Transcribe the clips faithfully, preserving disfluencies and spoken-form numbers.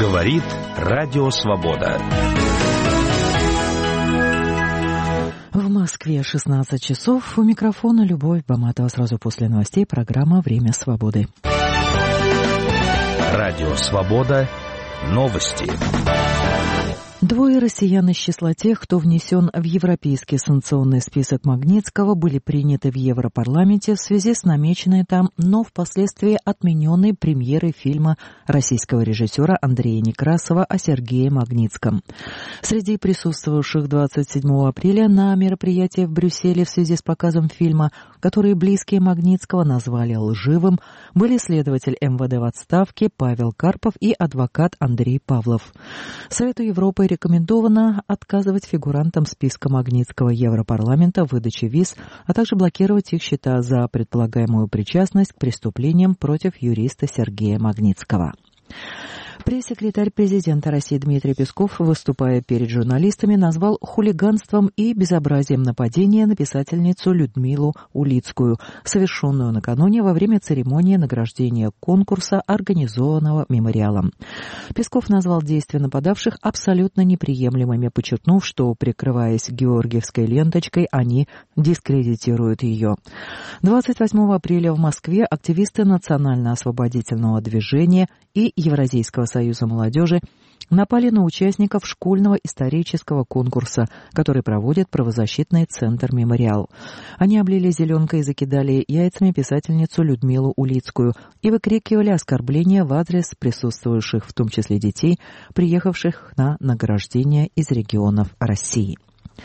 Говорит Радио Свобода. В Москве шестнадцать часов. У микрофона Любовь Баматова. Сразу после новостей программа «Время свободы». Радио Свобода. Новости. Двое россиян из числа тех, кто внесен в европейский санкционный список Магнитского, были приняты в Европарламенте в связи с намеченной там, но впоследствии отмененной премьерой фильма российского режиссера Андрея Некрасова о Сергее Магнитском. Среди присутствовавших двадцать седьмого апреля на мероприятии в Брюсселе в связи с показом фильма, который близкие Магнитского назвали лживым, были следователь эм вэ дэ в отставке Павел Карпов и адвокат Андрей Павлов. Совету Европы рекомендовано отказывать фигурантам списка Магнитского Европарламента в выдаче виз, а также блокировать их счета за предполагаемую причастность к преступлениям против юриста Сергея Магнитского. Пресс-секретарь президента России Дмитрий Песков, выступая перед журналистами, назвал хулиганством и безобразием нападения на писательницу Людмилу Улицкую, совершенную накануне во время церемонии награждения конкурса, организованного мемориалом. Песков назвал действия нападавших абсолютно неприемлемыми, подчеркнув, что, прикрываясь георгиевской ленточкой, они дискредитируют ее. двадцать восьмого апреля в Москве активисты Национально-освободительного движения и Евразийского союза молодежи напали на участников школьного исторического конкурса, который проводит правозащитный центр «Мемориал». Они облили зеленкой и закидали яйцами писательницу Людмилу Улицкую и выкрикивали оскорбления в адрес присутствующих, в том числе детей, приехавших на награждение из регионов России.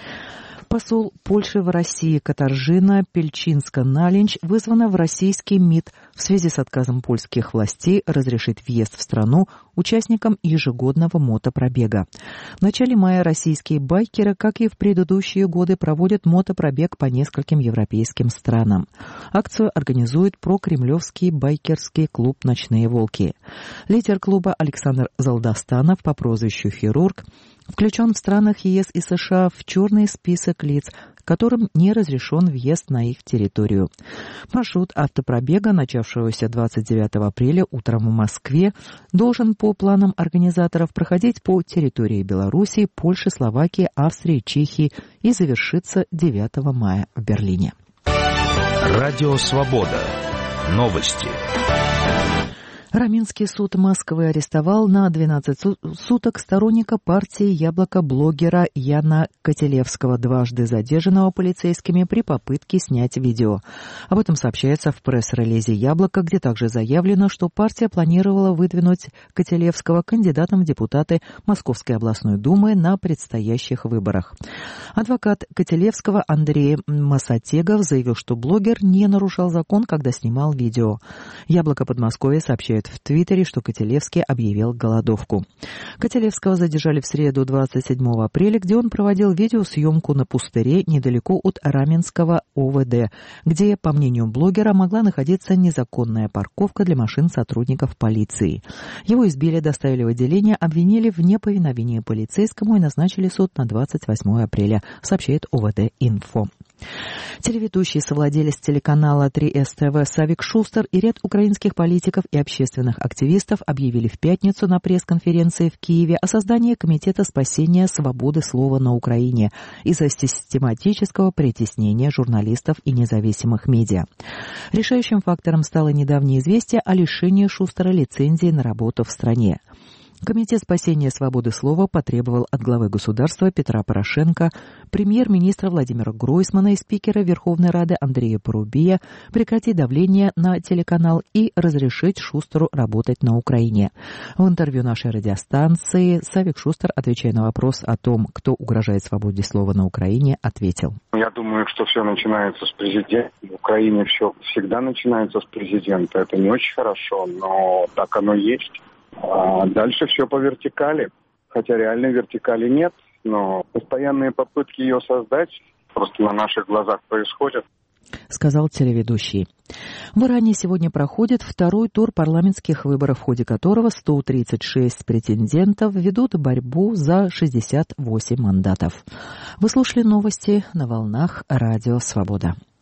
Посол Польши в России Катаржина Пельчинска-Налинч вызвана в российский МИД в связи с отказом польских властей разрешить въезд в страну участникам ежегодного мотопробега. В начале мая российские байкеры, как и в предыдущие годы, проводят мотопробег по нескольким европейским странам. Акцию организует прокремлевский байкерский клуб «Ночные волки». Лидер клуба Александр Залдостанов по прозвищу «Хирург» включен в странах ЕС и США в черный список лиц, которым не разрешен въезд на их территорию. Маршрут автопробега, начавшегося двадцать девятого апреля утром в Москве, должен по планам организаторов проходить по территории Белоруссии, Польши, Словакии, Австрии, Чехии и завершиться девятого мая в Берлине. Радио Свобода. Новости. Раменский суд Москвы арестовал на двенадцать суток сторонника партии «Яблоко» блогера Яна Котелевского, дважды задержанного полицейскими при попытке снять видео. Об этом сообщается в пресс-релизе «Яблоко», где также заявлено, что партия планировала выдвинуть Котелевского кандидатом в депутаты Московской областной думы на предстоящих выборах. Адвокат Котелевского Андрей Масатегов заявил, что блогер не нарушал закон, когда снимал видео. «Яблоко» Подмосковья сообщает в Твиттере, что Котелевский объявил голодовку. Котелевского задержали в среду двадцать седьмого апреля, где он проводил видеосъемку на пустыре недалеко от Раменского о вэ дэ, где, по мнению блогера, могла находиться незаконная парковка для машин сотрудников полиции. Его избили, доставили в отделение, обвинили в неповиновении полицейскому и назначили суд на двадцать восьмого апреля, сообщает о вэ дэ-Инфо. Телеведущий, совладелец телеканала три эс тэ вэ Савик Шустер и ряд украинских политиков и общественных активистов объявили в пятницу на пресс-конференции в Киеве о создании Комитета спасения свободы слова на Украине из-за систематического притеснения журналистов и независимых медиа. Решающим фактором стало недавнее известие о лишении Шустера лицензии на работу в стране. Комитет спасения свободы слова потребовал от главы государства Петра Порошенко, премьер-министра Владимира Гройсмана и спикера Верховной Рады Андрея Порубия прекратить давление на телеканал и разрешить Шустеру работать на Украине. В интервью нашей радиостанции Савик Шустер, отвечая на вопрос о том, кто угрожает свободе слова на Украине, ответил: Я думаю, что все начинается с президента. В Украине все всегда начинается с президента. Это не очень хорошо, но так оно есть. А дальше все по вертикали, хотя реальной вертикали нет, но постоянные попытки ее создать просто на наших глазах происходят. Сказал телеведущий. В Иране сегодня проходит второй тур парламентских выборов, в ходе которого сто тридцать шесть претендентов ведут борьбу за шестьдесят восемь мандатов. Вы слушали новости на волнах Радио Свобода.